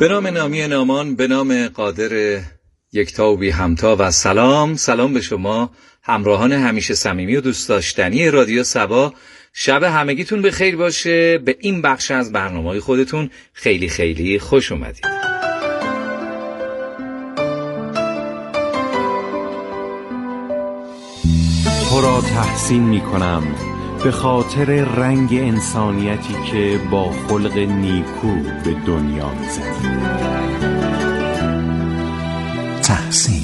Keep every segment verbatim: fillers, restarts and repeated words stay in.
به نام نامی نامان، به نام قادر یکتا و بی همتا و سلام سلام به شما همراهان همیشه صمیمی و دوست داشتنی رادیو صبا. شب همگیتون به خیر باشه. به این بخش از برنامه‌های خودتون خیلی خیلی خوش اومدید. تو را تحسین می کنم به خاطر رنگ انسانیتی که با خلق نیکو به دنیا می زنی. تحسین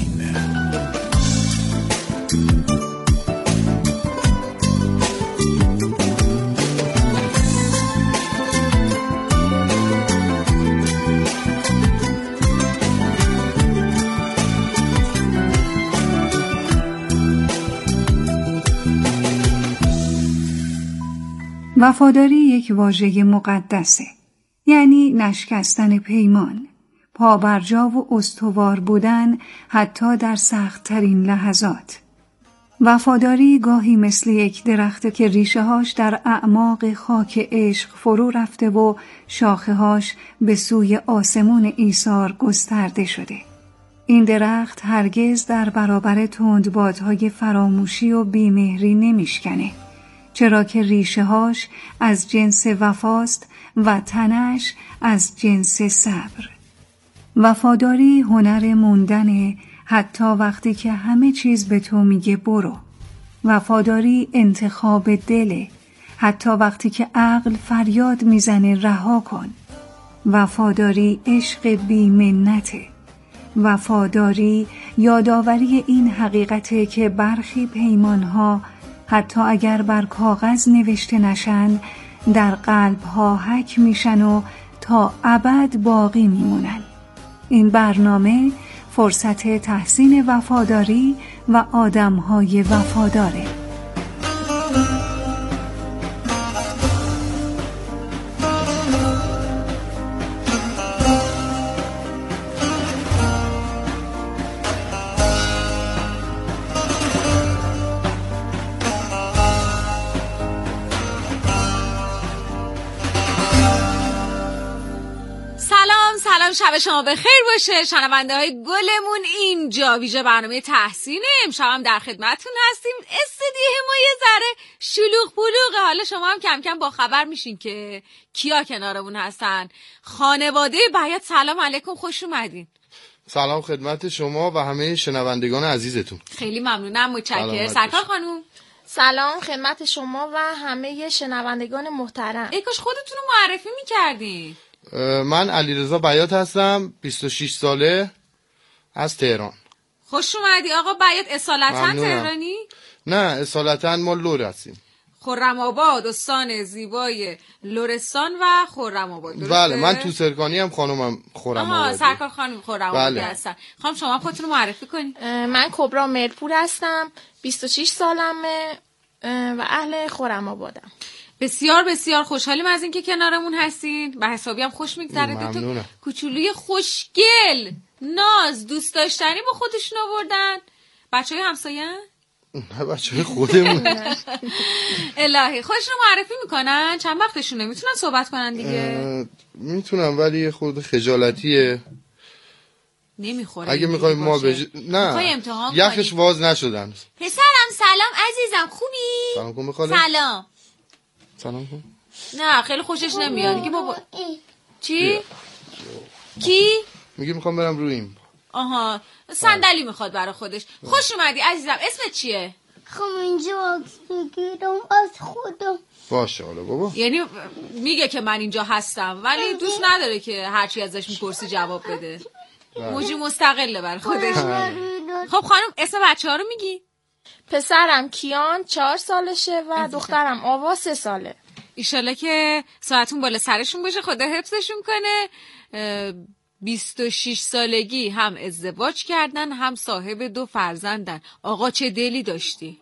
وفاداری یک واژه مقدسه، یعنی نشکستن پیمان، پابرجا و استوار بودن حتی در سخت‌ترین لحظات. وفاداری گاهی مثل یک درخت که ریشه‌هاش در اعماق خاک عشق فرو رفته و شاخه‌هاش به سوی آسمون ایثار گسترده شده. این درخت هرگز در برابر تندبادهای فراموشی و بیمهری نمیشکنه، چرا که ریشه‌هاش از جنس وفاست و تنش از جنس صبر. وفاداری هنر موندنه حتی وقتی که همه چیز به تو میگه برو. وفاداری انتخاب دله حتی وقتی که عقل فریاد میزنه رها کن. وفاداری عشق بی منته. وفاداری یادآوری این حقیقته که برخی پیمانها حتی اگر بر کاغذ نوشته نشن در قلب‌ها حک میشن و تا ابد باقی میمونن. این برنامه فرصت تحسین وفاداری و آدم‌های وفاداره. شب شما بخیر باشه شنونده های گلمون. اینجا ویژه برنامه تحسینه. امشب هم در خدمتتون هستیم. استودیو ما یه ذره شلوغ پلوغه. حالا شما هم کم کم با خبر میشین که کیا کنارمون هستن. خانواده بیات سلام علیکم، خوش اومدین. سلام خدمت شما و همه شنوندگان عزیزتون. خیلی ممنونم، متشکرم. سرکار خانوم سلام خدمت شما و همه شنوندگان محترم. ای کاش خودتون رو معرفی میکردین. من علیرضا بیات هستم، بیست و شش ساله، از تهران. خوش اومدی آقا بیات. اصالتا تهرانی؟ نه اصالتا ما لور هستیم. خرم آباد، استان زیبای لرستان و خرم آباد. بله من تو سرکانی هم خانومم خرم آبادی. سرکار خانم خرم آبادی هستن. خانم شما خودتون رو معرفی کنید. من کبرا مرپور هستم، بیست و شش سالمه و اهل خرم آبادم. بسیار بسیار خوشحالیم از اینکه کنارمون هستین و حسابی هم خوش میگذره. دو تا کوچولوی خوشگل ناز دوست داشتنی با خودشون آوردن. بچهای همسایه؟ نه بچهای خودمون. الهی خودشون معرفی میکنن؟ چند وقتشونه؟ میتونن صحبت کنن دیگه؟ میتونم ولی خود خجالتیه. نمیخوره اگه میخوایم ما بج... نه یخش واز نشدن. پسرم سلام عزیزم، خوبی؟ سلام کن بخاله. سلام سلام کن. نه خیلی خوشش نمیاد. میگه بابا چی؟ کی؟ میگه میخوام برم رویم. آها صندلی میخواد برای خودش. خوش اومدی عزیزم. اسمت چیه؟ خب اینجا عکس بگیرم از خودم. باشه حالا بابا. یعنی میگه که من اینجا هستم ولی دوست نداره که هرچی ازش میپرسی جواب بده. موجی مستقله برای خودش. خب خانم اسم بچه ها رو میگی؟ پسرم کیان چهار سالشه و دخترم آوا سه ساله. ایشالله که ساعتون بالا سرشون باشه، خدا حفظشون کنه. بیست و شش سالگی هم ازدواج کردن هم صاحب دو فرزندن. آقا چه دلی داشتی.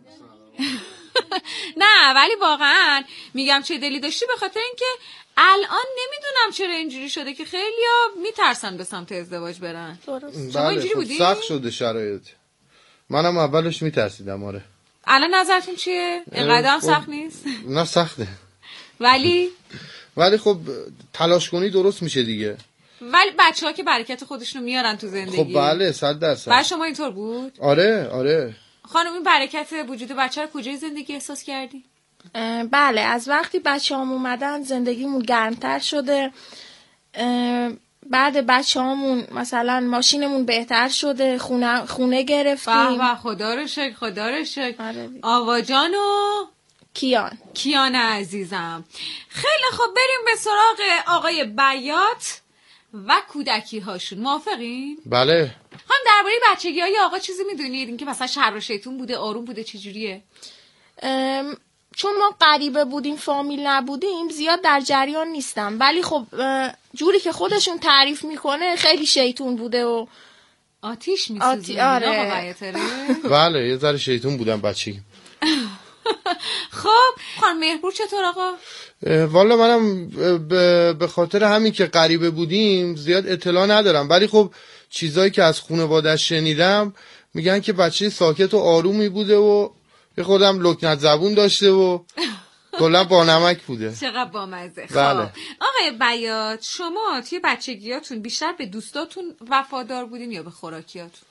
نه ولی واقعا میگم چه دلی داشتی به خاطر اینکه الان نمیدونم چرا اینجوری شده که خیلیا میترسن به سمت ازدواج برن. درست. شما اینجوری بودی؟ سخت شده شرایط. منم اولش میترسیدم. آره الان نظرتون چیه؟ اینقدر هم سخت نیست؟ نه سخته ولی ولی خب تلاش کنی درست میشه دیگه. ولی بچه‌ها که برکت خودشونو میارن تو زندگی. خب بله صد درصد. برای شما اینطور بود؟ آره آره. خانم این برکت وجود بچه رو کجای زندگی احساس کردی؟ بله از وقتی بچه هم اومدن زندگیمون گرمتر شده. بعد بچه همون مثلا ماشینمون بهتر شده، خونه, خونه گرفتیم. به خدا رو شکر خدا رو شکر. آوا جان و کیان کیان عزیزم. خیلی خب بریم به سراغ آقای بیات و کودکی هاشون. موافقین؟ بله. هم درباره بچگی های آقا چیزی میدونید؟ اینکه مثلا شهر و شیطون بوده، آروم بوده، چجوریه؟ چون ما غریبه بودیم، فامیل نبودیم، زیاد در جریان نیستم، ولی خب جوری که خودشون تعریف میکنه خیلی شیطون بوده و آتیش میسوزونه. آره. بله یه ذره شیطون بودم بچگی. خب خانم مهربور چطور آقا؟ والا منم به خاطر همین که غریبه بودیم زیاد اطلاع ندارم، ولی خب چیزایی که از خانواده‌اش شنیدم میگن که بچه ساکت و آرومی بوده و یه خودم لکنت زبون داشته و کلا با نمک بوده. چقدر بامزه. بله. خب آقای بیات شما توی بچگیاتون بیشتر به دوستاتون وفادار بودین یا به خوراکیاتون؟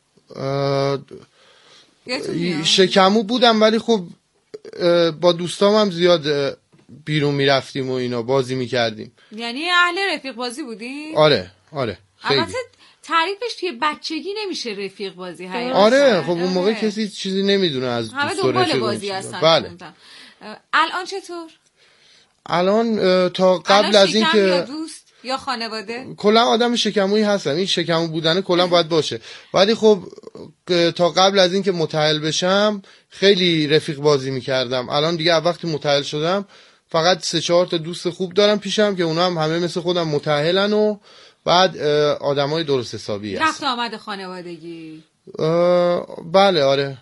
شکمو بودم ولی خب با دوستام هم زیاد بیرون میرفتیم و اینا بازی میکردیم. یعنی اهل رفیق بازی بودین؟ آره آره خیلی. البته تعریفش توی بچگی نمیشه رفیق بازی حقیقتا. آره خب اون موقع کسی چیزی نمیدونه از دوست و رفیق بازی هستن. بله. الان چطور؟ الان تا قبل از این که یا دوست یا خانواده کلا آدم شکمویی هستم، این شکمو بودنه کلا باید باشه، ولی خب تا قبل از این که متأهل بشم خیلی رفیق بازی میکردم. الان دیگه وقتی متأهل شدم فقط سه چهار تا دوست خوب دارم پیشم که اونا هم همه مثل خودم متأهلن و بعد آدمای درست حسابی هستن. رفت آمد خانوادگی؟ بله آره.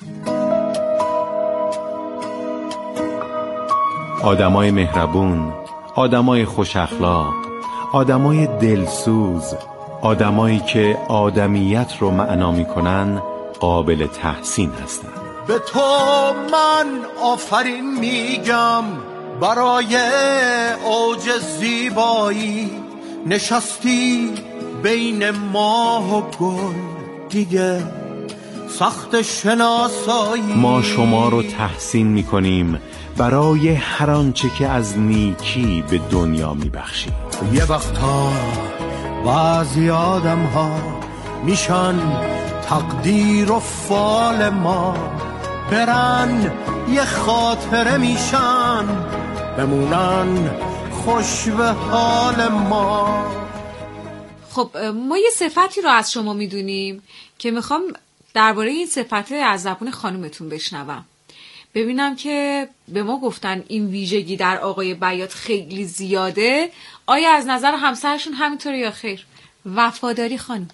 آدمای مهربون، آدمای خوش اخلاق، آدمای دلسوز، آدمایی که آدمیت رو معنا میکنن قابل تحسین هستن. به تو من آفرین میگم برای اوج زیبایی، نشستی بین ماه و گل دیگه سخت شناسایی. ما شما رو تحسین میکنیم برای هر آنچه که از نیکی به دنیا میبخشی. یه وقتا بعضی آدم ها میشن تقدیر و فال ما، برن یه خاطره میشن بمونن خوش به حال ما. خب ما یه صفتی رو از شما میدونیم که میخوام درباره این صفت از زبون خانومتون بشنوم، ببینم که به ما گفتن این ویژگی در آقای بیات خیلی زیاده، آیا از نظر همسرشون همینطوره یا خیر؟ وفاداری خانم.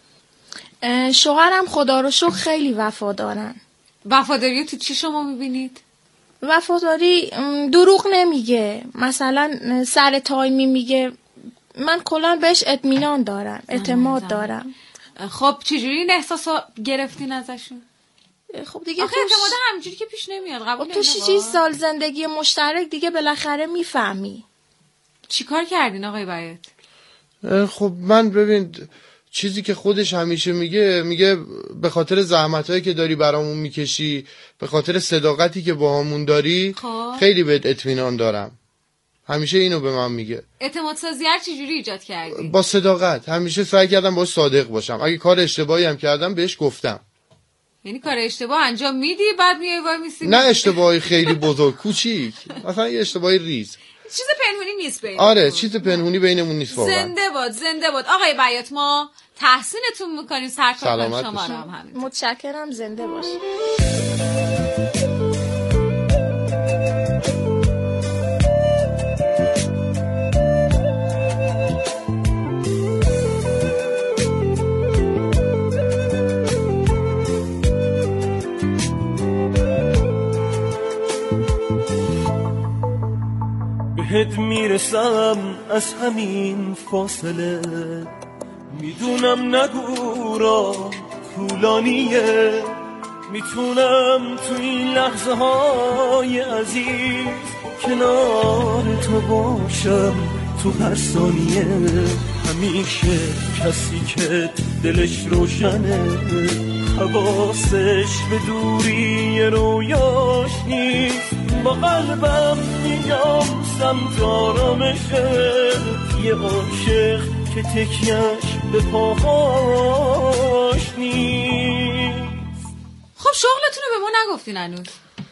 شوهرم خدا رو شکر خیلی وفادارن. وفاداری تو چی شما میبینید؟ وفاداری دروغ نمیگه، مثلا سر تایمی میگه، من کلا بهش اطمینان دارم، اعتماد دارم. خب چجوری این احساس گرفتین ازشون؟ خب دیگه آخه اعتماد همینجوری که پیش نمیاد. قبول تو شش سال زندگی مشترک دیگه بالاخره میفهمی. چیکار کردین آقای بیات؟ خب من ببین چیزی که خودش همیشه میگه، میگه به خاطر زحمتایی که داری برامون میکشی، به خاطر صداقتی که باهامون داری خب. خیلی بهت اطمینان دارم. همیشه اینو به من میگه. اعتماد سازی هر چجوری ایجاد کردی؟ با صداقت. همیشه سعی کردم باهاش صادق باشم. اگه کار اشتباهی هم کردم بهش گفتم. یعنی کار اشتباه انجام میدی بعد میای وای میسی؟ نه اشتباهی خیلی بزرگ، کوچیک، مثلا یه اشتباهی ریز. چیز پنهونی نیست بینمون. آره چیز پنهونی بینمون نیست واقعا. زنده باد زنده باد آقای بیات، ما تحسینتون میکنیم، سرکار شما رو هم همین. متشکرم، زنده باش. بهت میرسم از همین فاصله، میدونم نگو را طولانیه، میتونم تو این لحظه های عزیز کنار تو باشم تو هر ثانیه، همیشه کسی که دلش روشنه، حواسش به دوری رویاش نیست. با قلبم میام سمت آرامشه، یه عاشق که تکیش به پاهاش نیست. خب شغلتون رو به ما نگفتین هنوز.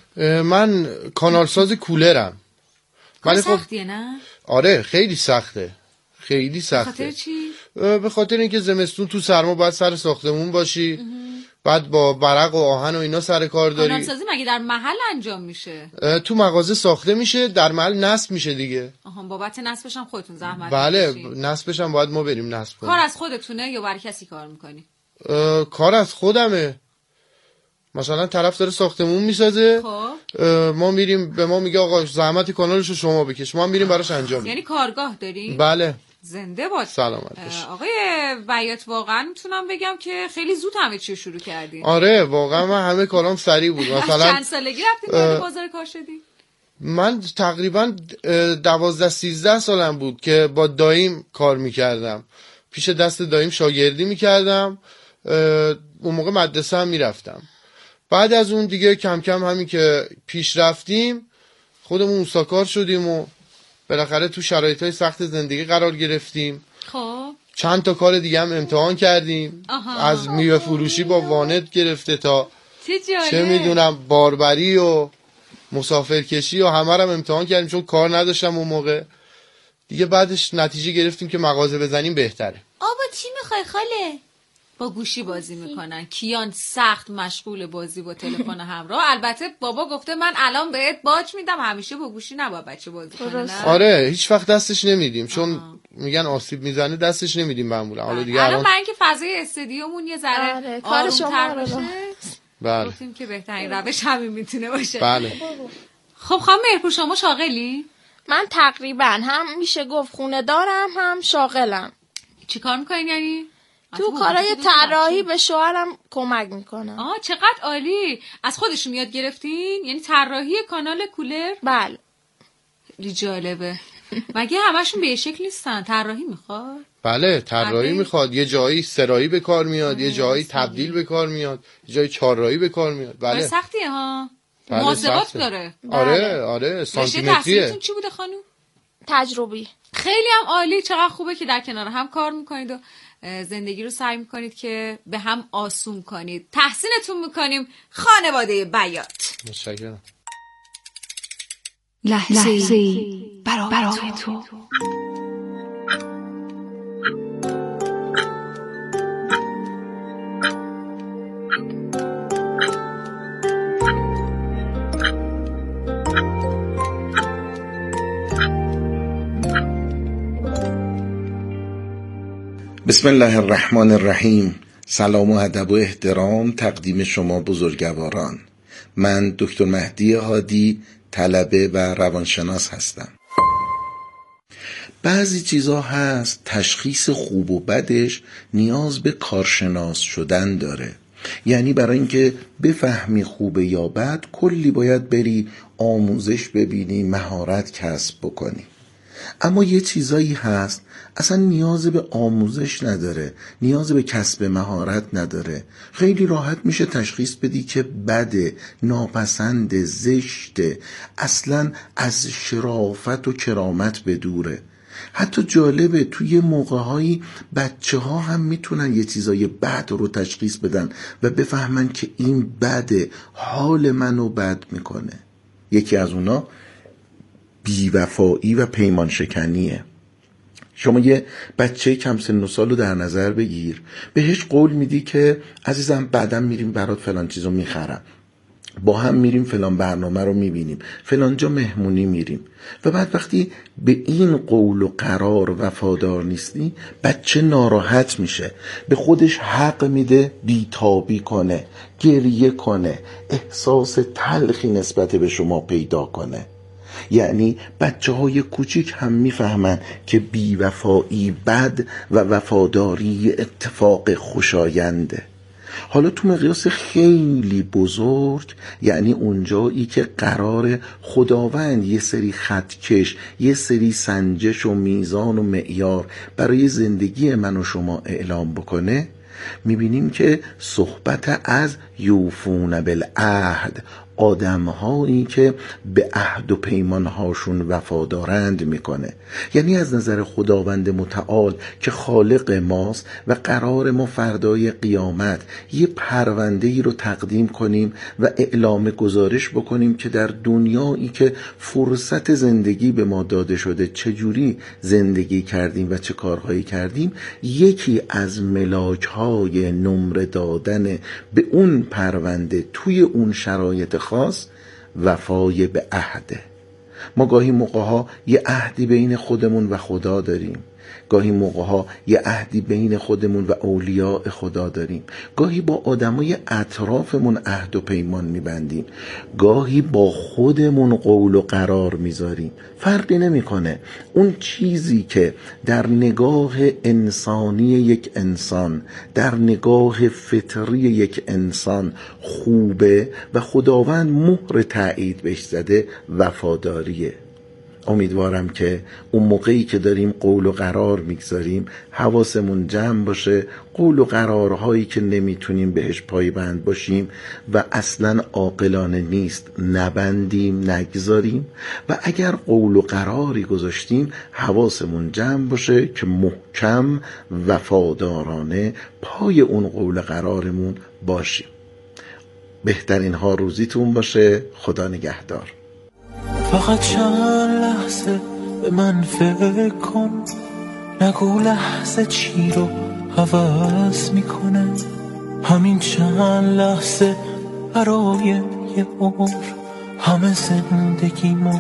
من کانال ساز کولرم. کار سختیه نه؟ آره خیلی سخته، خیلی سخته. به خاطر چی؟ به خاطر اینکه زمستون تو سرما باید سر ساختمون باشی، بعد با برق و آهن و اینا سر کار داری. کانال سازی مگه در محل انجام میشه؟ تو مغازه ساخته میشه، در محل نصب میشه دیگه. آها، بابت نصبش هم خودتون زحمت بله میکشین؟ نصبش هم باید ما بریم نصب کنیم. کار از خودتونه یا برای کسی کار میکنی؟ کار از خودمه. مثلا طرف داره ساختمون میسازه، خب ما میریم، به ما میگه آقا زحمت کانالشو شما بکش، ما هم میریم براش انجام میدیم. یعنی کارگاه داری؟ بله. زنده باد. سلامت باش. آقای بیات واقعا میتونم بگم که خیلی زود همه چی شروع کردین. آره واقعا من همه کارام سریع بود. مثلا چند سالگی رفتین وارد بازار کار شدی؟ من تقریبا دوازده سیزده سالم بود که با داییم کار میکردم، پیش دست داییم شاگردی میکردم، اون موقع مدرسه هم میرفتم. بعد از اون دیگه کم کم همین که پیش رفتیم خودمون اوساکار شدیم و بالاخره تو شرایطهای سخت زندگی قرار گرفتیم. خب چند تا کار دیگه هم امتحان کردیم. آها. از میوه فروشی با وانت گرفته تا چه میدونم باربری و مسافرکشی و همه رو هم امتحان کردیم، چون کار نداشتم اون موقع دیگه. بعدش نتیجه گرفتیم که مغازه بزنیم بهتره. آبا چی میخوای خاله؟ با گوشی بازی میکنن. کیان سخت مشغول بازی با تلفن همراه. البته بابا گفته من الان بهت باج میدم، همیشه با گوشی نباید بچه بازی کنه. آره هیچ وقت دستش نمیدیم، چون آه. میگن آسیب میزنه دستش نمیدیم معمولا. حالا دیگه الان من اینکه فضای استودیومون یه ذره آره. آروم‌تر باشه، بله گفتیم که بهترین روش همین میتونه باشه. بله. خب خانم مهرپور شما شاغلی؟ من تقریبا هم میشه گفت خونه دارم هم شاغلم. چی کار میکنین یعنی؟ تو کارهای طراحی به شوهرم کمک میکنم. آه چقدر عالی. از خودشون یاد گرفتین؟ یعنی طراحی کانال کولر؟ بله. خیلی جالبه. مگه همشون به شکل نیستن؟ طراحی میخواد؟ بله طراحی میخواد. یه جایی سرایی به کار میاد، یه جایی تبدیل به کار میاد، یه جایی چهارراهی به کار میاد. بله سختیه ها. بله محاسبات داره. آره آره سانتیمتریه. رشته چی بوده خانم؟ تجربی. خیلی هم عالی. چقدر خوبه که در کنار هم کار میکنید و زندگی رو سعی میکنید که به هم آسون کنید. تحسینتون میکنیم خانواده بیات. متشکرم. لحظه برای, برای تو, تو. بسم الله الرحمن الرحیم. سلام و ادب و احترام تقدیم شما بزرگواران. من دکتر مهدی هادی، طلبه و روانشناس هستم. بعضی چیزا هست تشخیص خوب و بدش نیاز به کارشناس شدن داره. یعنی برای اینکه بفهمی خوبه یا بد کلی باید بری آموزش ببینی، مهارت کسب بکنی. اما یه چیزایی هست اصلا نیاز به آموزش نداره، نیاز به کسب مهارت نداره. خیلی راحت میشه تشخیص بدی که بده، ناپسند، زشته، اصلا از شرافت و کرامت بدوره. حتی جالبه توی موقعهایی بچه ها هم میتونن یه چیزای بد رو تشخیص بدن و بفهمن که این بده، حال منو بد میکنه. یکی از اونا بیوفایی و پیمان شکنیه. شما یه بچه کم سن و سال رو در نظر بگیر، بهش قول میدی که عزیزم بعدم میریم برات فلان چیزو میخرم، با هم میریم فلان برنامه رو میبینیم، فلان جا مهمونی میریم، و بعد وقتی به این قول و قرار وفادار نیستی بچه ناراحت میشه، به خودش حق میده بیتابی کنه، گریه کنه، احساس تلخی نسبت به شما پیدا کنه. یعنی بچه های کوچیک هم میفهمن که بیوفایی بد و وفاداری اتفاق خوشاینده. حالا تو مقیاس خیلی بزرگ یعنی اونجایی که قرار خداوند یه سری خطکش، یه سری سنجش و میزان و معیار برای زندگی من و شما اعلام بکنه، میبینیم که صحبت از یوفون بالعهد، آدم هایی که به عهد و پیمان هاشون وفادارند میکنه. یعنی از نظر خداوند متعال که خالق ماست و قرار ما فردای قیامت یه پرونده ای رو تقدیم کنیم و اعلام گزارش بکنیم که در دنیایی که فرصت زندگی به ما داده شده چجوری زندگی کردیم و چه کارهایی کردیم، یکی از ملاک های نمره دادن به اون پرونده توی اون شرایط خاص وفای به عهده. ما گاهی موقعها یه عهدی بین خودمون و خدا داریم، گاهی موقعها یه عهدی بین خودمون و اولیاء خدا داریم، گاهی با آدمای اطرافمون عهد و پیمان میبندیم، گاهی با خودمون قول و قرار میذاریم. فرقی نمیکنه. اون چیزی که در نگاه انسانی یک انسان، در نگاه فطری یک انسان خوبه و خداوند مهر تایید بهش زده، وفاداریه. امیدوارم که اون موقعی که داریم قول و قرار میگذاریم حواسمون جمع باشه، قول و قرارهایی که نمیتونیم بهش پایبند باشیم و اصلا عاقلانه نیست نبندیم، نگذاریم، و اگر قول و قراری گذاشتیم حواسمون جمع باشه که محکم وفادارانه پای اون قول قرارمون باشیم. بهترین ها روزیتون باشه. خدا نگهدار. فقط چند لحظه به من فکر کن، نگو لحظه چی رو حوض میکنه. همین چند لحظه برای یه عمر همه زندگیمو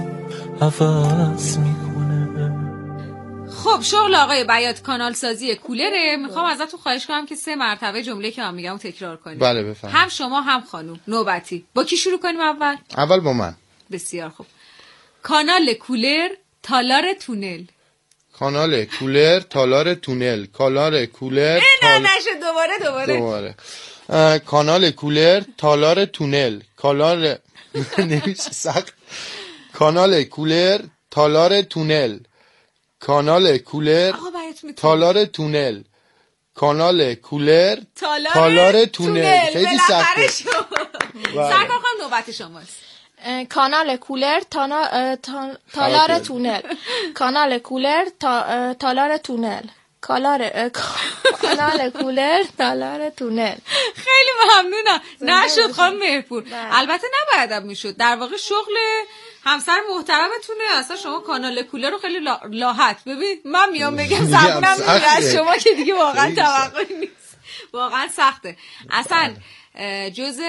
حوض میکنه. خب شغل آقای بیات کانال سازی کولره. میخوام ازتون خواهش کنم که سه مرتبه جمله که من میگم تکرار کنید. بله بفهم. هم شما هم خانوم نوبتی. با کی شروع کنیم اول؟ اول با من. بسیار خوب. کانال کولر تالار تونل. کانال کولر تالار تونل. کانال کولر نه نشه دوباره دوباره دوباره کانال کولر تالار تونل. کانال نمیشه سخت. کانال کولر تالار تونل. کانال کولر تالار تونل. کانال کولر تالار تونل. خیلی سخته. سرکار خانم نوبت شماست. کانال کولر تانا... تا... تالار تونل. کانال کولر تا... تالار تونل. کالار کانال کولر تالار تونل. خیلی ممنونم. نشد خانم مهرپور. البته نبایدم میشد. در واقع شغل همسر محترمتونه. اصلا شما کانال کولر رو خیلی لا... لاحت ببین من میام بگم زبونم میره از شما که دیگه واقعا توقعی نیست. واقعا سخته. اصلا جز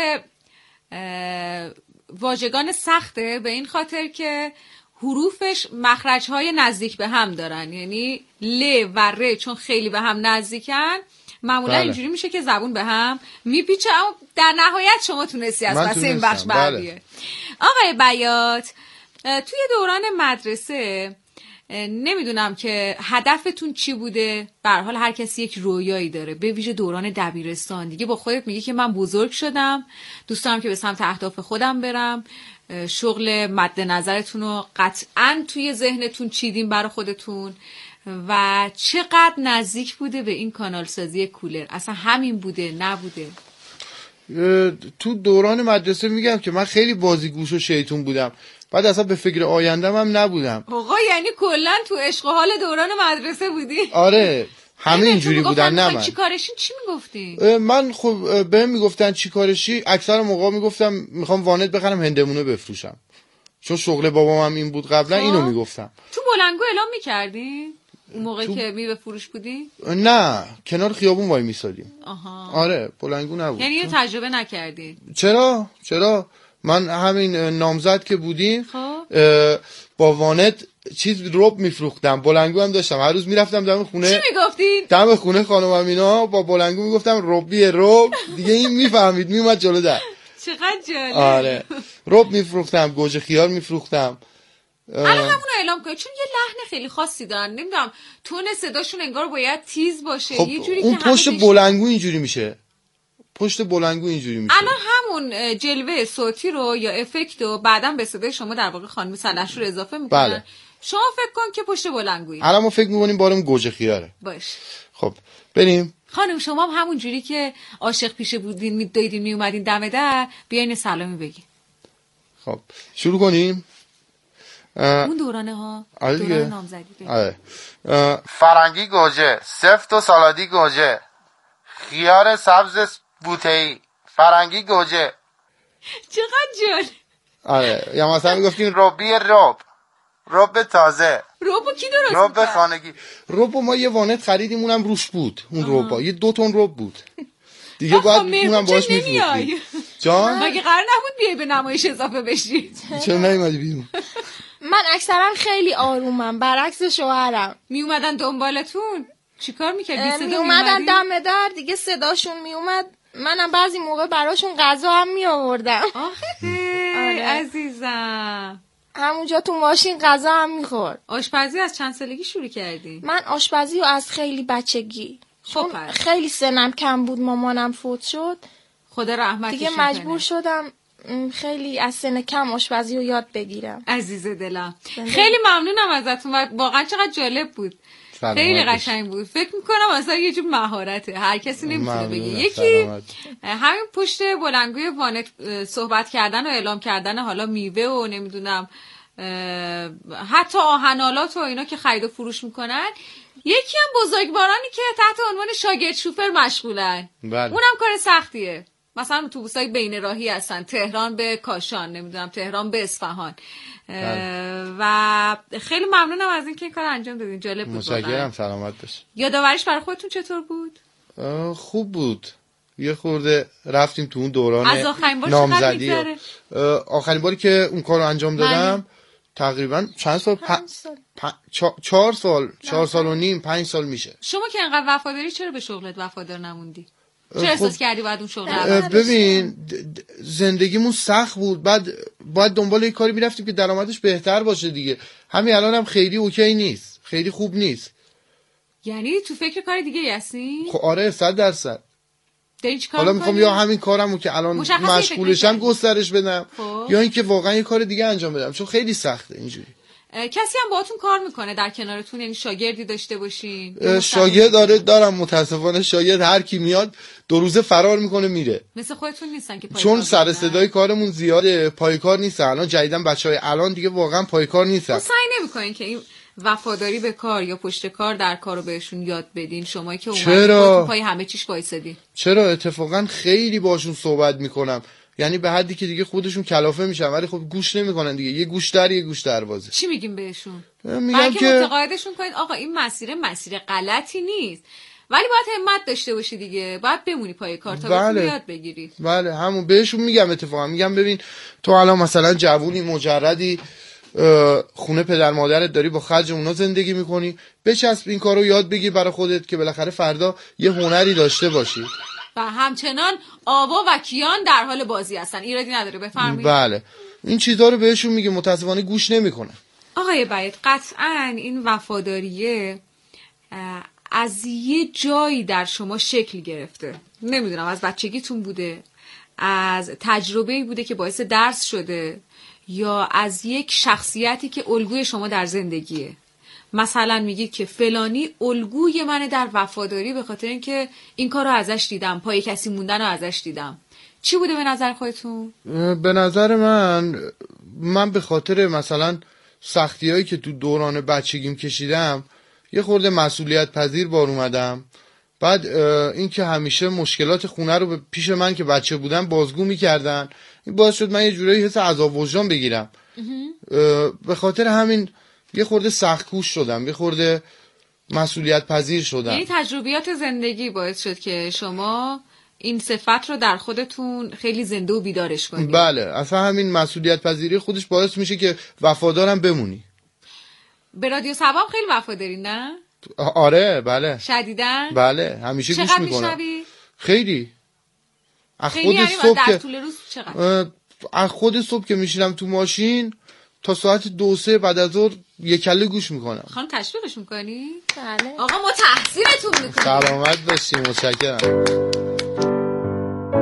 واژگان سخته به این خاطر که حروفش مخرج‌های نزدیک به هم دارن، یعنی ل و ر چون خیلی به هم نزدیکن معمولا بله. اینجوری میشه که زبون به هم میپیچه، اما در نهایت شما تونستی از پس این بخش بر بیای. بله. آقای بیات توی دوران مدرسه نمیدونم که هدفتون چی بوده. به هر حال هر کسی یک رویایی داره، به ویژه دوران دبیرستان دیگه با خودت میگی که من بزرگ شدم، دوست دارم که به سمت اهداف خودم برم. شغل مد نظرتون رو قطعاً توی ذهنتون چیدین برای خودتون و چقدر نزدیک بوده به این کانال سازی کولر؟ اصلا همین بوده نبوده؟ تو دوران مدرسه میگم که من خیلی بازیگوش و شیطون بودم، بعد اصلا به فکر آیندم هم نبودم. آقا یعنی کلا تو عشق و حال دوران مدرسه بودی؟ آره همه اینجوری بودن. نه من چی کارشین چی میگفتی؟ من خب بهم میگفتن چی کارشی، اکثر موقع میگفتم میخوام وانت بخرم هندمونه بفروشم، چون شغل بابام هم این بود قبلا. اینو میگفتم. تو بلنگو اعلام میکردی اون موقع تو... که میوه فروش بودی؟ نه کنار خیابون وای میسادیم. آها. آره بلنگو نبود. یعنی اینو تجربه نکردی؟ چرا چرا من همین نامزد که بودیم با وانت چیز رب میفروختم، بلنگو هم داشتم، هر روز میرفتم دم خونه. چی میگفتی؟ دم خونه خانمم اینا با بلنگو میگفتم ربی رب، دیگه این میفهمید میومد جلو در. چقدر جالب. آره رب میفروختم، گوجه خیار میفروختم. الان همونو اعلام کنید چون یه لحن خیلی خاصی دارن، نمیدونم تون صداشون انگار باید تیز باشه. خب یه جوری اون که پشت بلنگو اینجوری میشه، پشت بلندگو اینجوری میشه. الان همون جلوه صوتی رو یا افکت رو بعداً به صدای شما در واقع خانم سلحشور اضافه میکنن. بله. شما فکر کن که پشت بلندگویی. الان ما فکر میکنیم بارم گوجه خیاره. باش. خب بریم. خانم شما هم همون جوری که عاشق پیشه بودین میدیدین می اومدین دم در بیاین سلامی بگین. خب شروع کنیم. اون دورانه ها دوران نامزدی. آره. فرنگی گوجه، سفت و سالادی گوجه، خیار سبز بوته‌ای، فرنگی گوجه. چقدر جالب. آره یا مثلا میگفتیم روبی رب، رب تازه. ربو کی درست رب خانگی. ربو ما یه وانت خریدیم اونم روش بود. اون ربا یه دو تن رب بود. دیگه باید اونم باش می‌فروختیم. جان مگه قرار نبود بیای به نمایش اضافه بشی؟ چرا نیومدی بیرون؟ من اکثرا خیلی آرومم برعکس شوهرم. می اومدن دنبالتون چیکار میکردی؟ می اومدن دم در دیگه صداشون می اومد. منم بعضی موقع براشون غذا هم می آوردم. آخه عزیزم همونجا تو ماشین غذا هم میخورد. آشپزی از چند سالگی شروع کردی؟ من آشپزی رو از خیلی بچگی. خب خیلی سنم کم بود مامانم فوت شد. خدا رحمتش دیگه مجبور شدم خیلی از سن کم آشپزی رو یاد بگیرم. عزیز دلم خیلی ممنونم ازتون و واقعا چقدر جالب بود. خیلی قشنگ بود. فکر میکنم اصلا یه جور مهارته هر کسی نمیتونه بگه. یکی همین پشت بلندگوی وانت صحبت کردن و اعلام کردن حالا میوه و نمیدونم حتی آهنالات و اینا که خرید و فروش میکنن. یکی هم بزرگوارانی که تحت عنوان شاگرد شوفر مشغولن. بله. اونم کار سختیه. مثلا اتوبوسای بین راهی هستن تهران به کاشان نمیدونم تهران به اصفهان. و خیلی ممنونم از اینکه این کار انجام دادین. جالب بود. متشکرم. سلامت باش. یادآوریش برای خودتون چطور بود؟ خوب بود. یه خورده رفتیم تو اون دوران از آخرین بار نامزدی. آخرین باری که اون کارو انجام دادم تقریبا چند سال پ... پ... چا... چهار سال چهار سال و نیم پنج سال میشه. شما که انقدر وفاداری چرا به شغلت وفادار نموندی؟ چرا احساس خب... کردی باید اون شغل رو ببین زندگیمون سخت بود. بعد باید دنبال یه کاری میرفتیم که درآمدش بهتر باشه دیگه. همین الانم هم خیلی اوکی نیست. خیلی خوب نیست. یعنی تو فکر کار دیگه هستی؟ خب آره صد درصد. حالا میخوام یا همین کارمو که الان مشغولشم گسترش بدم خب. یا اینکه واقعا یه کار دیگه انجام بدم چون خیلی سخته اینجوری. کسی هم باهاتون کار میکنه در کنارتون؟ یعنی شاگردی داشته باشین؟ شاگرد داره دارم متاسفانه. شاگرد هر کی میاد دو روزه فرار میکنه میره. مثل خودتون نیستن که پای چون سر صدای کارمون زیاده پای کار نیستن. الان جدیدن بچهای الان دیگه واقعا پای کار نیستن. سعی نمیکنین که این وفاداری به کار یا پشت کار در کارو بهشون یاد بدین؟ شمایی که اومدین پای همه چیش وایسادین. چرا اتفاقا خیلی باشون صحبت میکنم. یعنی به حدی که دیگه خودشون کلافه میشن ولی خب گوش نمیکنن دیگه. یه گوش در یه گوش دروازه. چی میگیم بهشون؟ میگم که متقاعدشون کنید آقا این مسیر مسیر غلطی نیست ولی باید همت داشته باشی دیگه. باید بمونی پای کار تا بله. یاد بگیری. بله همون بهشون میگم. اتفاقا میگم ببین تو الان مثلا جوونی مجردی خونه پدر مادرت داری با خرج اونا زندگی میکنی. بچسب این کارو یاد بگیر برای خودت که بالاخره فردا یه هنری داشته باشی. و همچنان آوا و کیان در حال بازی هستن. ایرادی نداره بفرمایید. بله این چیزا رو بهشون میگه متاسفانه گوش نمیکنن. آقای بعید قطعاً این وفاداریه از یه جایی در شما شکل گرفته. نمیدونم از بچگیتون بوده از تجربه‌ای بوده که باعث درس شده یا از یک شخصیتی که الگوی شما در زندگیه. مثلا میگید که فلانی الگوی منه در وفاداری به خاطر اینکه این کارو ازش دیدم پای کسی موندن رو ازش دیدم. چی بوده به نظر خودتون؟ به نظر من من به خاطر مثلا سختیایی که تو دوران بچگیم کشیدم یه خورده مسئولیت پذیر بار اومدم. بعد این که همیشه مشکلات خونه رو پیش من که بچه بودم بازگو میکردن این باعث شد من یه جورایی حس عذاب وجدان بگیرم. به خاطر همین یه خورده سخت‌کوش شدم. یه خورده مسئولیت پذیر شدم. یعنی تجربیات زندگی باعث شد که شما این صفت رو در خودتون خیلی زنده و بیدارش کنید. بله اصلا همین مسئولیت پذیری خودش باعث میشه که وفادارم بمونی. به رادیو سبا خیلی وفاداری نه؟ آره بله. شدیدن؟ بله همیشه گوش میکنم. چقدر میشنوی؟ خیلی. از خود صبح در طول روز چقدر؟ از خود صبح که میشینم تو ماشین تا ساعت دو سه بعد از ظهر یک کله گوش میکنم. خانم تشویقش میکنی؟ بله. آقا ما تحصیلتون میکنیم. سلامت باشی. متشکرم.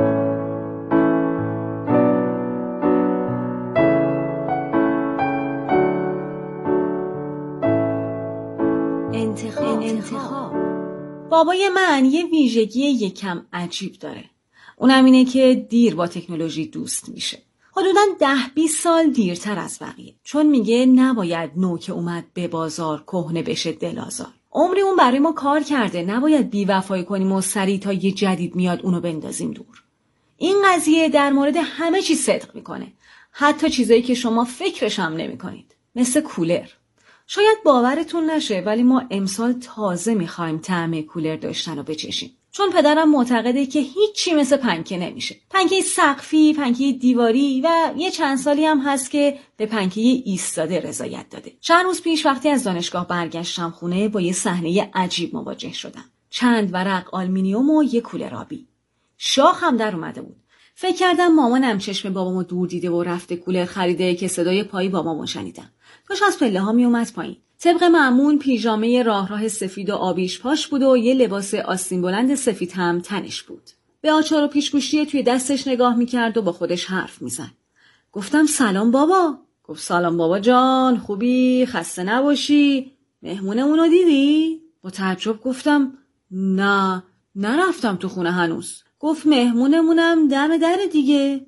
انتخاب. بابای من یه ویژگی یکم عجیب داره. اونم اینه که دیر با تکنولوژی دوست میشه. حدوداً ده بیست سال دیرتر از بقیه. چون میگه نباید نو که اومد به بازار کهنه بشه دلازار. عمری اون برای ما کار کرده، نباید بی‌وفایی کنیم و سریع تا یه جدید میاد اونو بندازیم دور. این قضیه در مورد همه چیز صدق میکنه. حتی چیزایی که شما فکرش هم نمیکنید. مثل کولر. شاید باورتون نشه ولی ما امسال تازه میخوایم طعم کولر داشتن رو بچشیم. چون پدرم معتقده که هیچی مثل پنکه نمیشه. پنکه سقفی، پنکه دیواری و یه چند سالی هم هست که به پنکه ایستاده رضایت داده. چند روز پیش وقتی از دانشگاه برگشتم خونه با یه صحنه عجیب مواجه شدم. چند ورق آلومینیوم و یه کولر آبی. شاخ هم در اومده بود. فکر کردم مامانم چشم بابامو دور دیده و رفته کولر خریده که صدای پای بابامو شنیدم. داشت از پله ها می اومد پایین. طبق معمول پیژامه راه راه سفید و آبیش پاش بود و یه لباس آستین بلند سفید هم تنش بود. به آچار و پیشگوشتی توی دستش نگاه میکرد و با خودش حرف میزد. گفتم سلام بابا. گفت سلام بابا جان، خوبی؟ خسته نباشی؟ مهمونمونو دیدی؟ با تعجب گفتم نه، نرفتم تو خونه هنوز. گفت مهمونمونم دم در دیگه.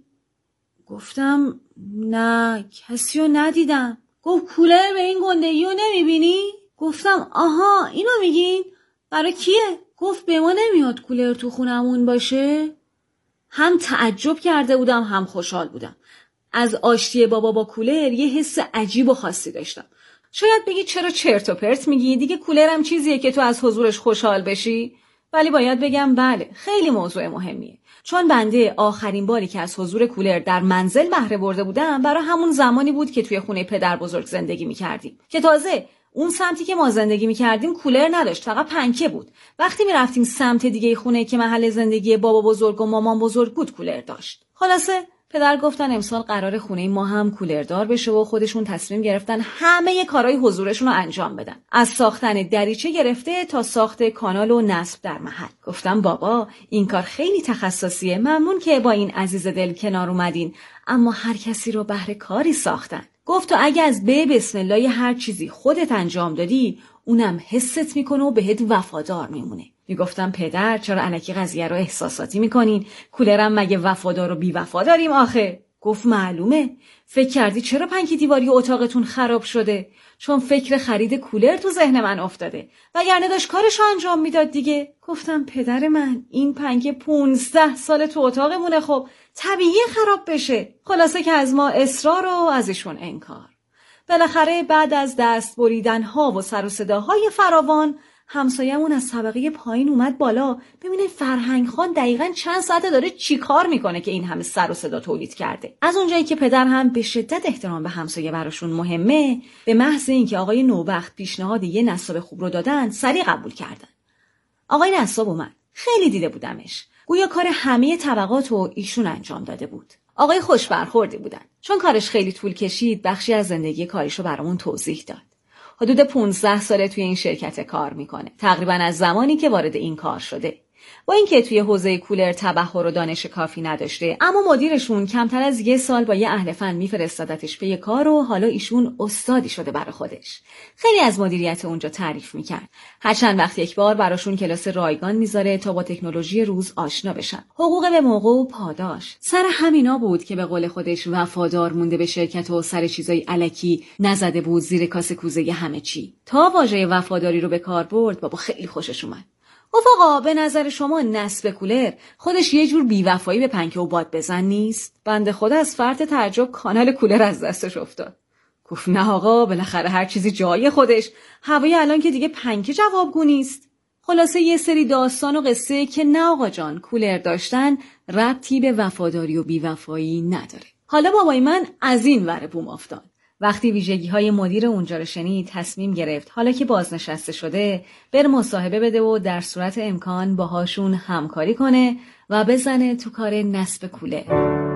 گفتم نه، کسی رو ندیدم. گفت کولر به این گندگی رو نمیبینی؟ گفتم آها اینو میگین؟ برای کیه؟ گفت به ما نمیاد کولر تو خونمون باشه؟ هم تعجب کرده بودم هم خوشحال بودم. از آشتی بابا با کولر یه حس عجیب و خاصی داشتم. شاید بگی چرا چرت و پرت میگی؟ دیگه کولرم چیزیه که تو از حضورش خوشحال بشی؟ ولی باید بگم بله، خیلی موضوع مهمیه. چون بنده آخرین باری که از حضور کولر در منزل بهره برده بودم برای همون زمانی بود که توی خونه پدر بزرگ زندگی میکردیم که تازه اون سمتی که ما زندگی میکردیم کولر نداشت، فقط پنکه بود. وقتی میرفتیم سمت دیگه خونه که محل زندگی بابا بزرگ و مامان بزرگ بود کولر داشت. خلاصه پدر گفتن امسال قرار خونه ما هم کولر دار بشه و خودشون تصمیم گرفتن همه کارهای حضورشون رو انجام بدن. از ساختن دریچه گرفته تا ساخت کانال و نصب در محل. گفتم بابا این کار خیلی تخصصیه، ممنون که با این عزیز دل کنار اومدین، اما هر کسی رو بهر کاری ساختن. گفت تو اگه از به بسم الله هر چیزی خودت انجام دادی اونم حست میکنه و بهت وفادار میمونه. میگفتم پدر چرا الکی قضیه رو احساساتی میکنین؟ کولرم مگه وفادار و بی وفاداریم آخه؟ گفت معلومه. فکر کردی چرا پنکه دیواری اتاقتون خراب شده؟ چون فکر خرید کولر تو ذهن من افتاده وگرنه داشت کارشو انجام میداد دیگه. گفتم پدر من این پنکه پونزده سال تو اتاقمونه، خب طبیعیه خراب بشه. خلاصه که از ما اصرار و ازشون انکار. بالاخره بعد از دست بریدن ها و سر و صداهای فراوان همسایه‌مون از طبقه پایین اومد بالا ببینه فرهنگ خان دقیقاً چند ساعته داره چی کار میکنه که این همه سر و صدا تولید کرده. از اونجایی که پدر هم به شدت احترام به همسایه براشون مهمه، به محض اینکه آقای نوبخت پیشنهاد یه نصاب خوب رو دادن سریع قبول کردن. آقای نصاب اومد. خیلی دیده بودمش. گویا کار همه طبقات رو ایشون انجام داده بود. آقای خوش برخوردی بودن. چون کارش خیلی طول کشید بخشی از زندگی کاریشو برامون توضیح داد. حدود پونزده ساله توی این شرکت کار میکنه. تقریبا از زمانی که وارد این کار شده. با اینکه توی حوزه کولر تبحر و دانش کافی نداشته، اما مدیرشون کمتر از یه سال با یه اهل فن میفرستادتش پی کار و حالا ایشون استادی شده برای خودش. خیلی از مدیریت اونجا تعریف میکرد. هر چند وقت یک بار براشون کلاس رایگان میذاره تا با تکنولوژی روز آشنا بشن. حقوق به موقع و پاداش. سر همینا بود که به قول خودش وفادار مونده به شرکت و سر چیزای الکی نزده بود زیر کاسه کوزه همه چی. تا واژه وفاداری رو به کار برد بابا خیلی خوشش اومد. گفت آقا به نظر شما نصب کولر خودش یه جور بیوفایی به پنکه و باد بزن نیست؟ بنده خدا از فرط تعجب کانال کولر از دستش افتاد. گفت نه آقا بالاخره هر چیزی جای خودش، هوای الان که دیگه پنکه جوابگو نیست. خلاصه یه سری داستان و قصه که نه آقا جان کولر داشتن ربطی به وفاداری و بیوفایی نداره. حالا بابای من از این ور بوم افتاد. وقتی ویژگی‌های مدیر اونجا رو شنید تصمیم گرفت حالا که بازنشسته شده بر مصاحبه بده و در صورت امکان باهاشون همکاری کنه و بزنه تو کار نصب کولر.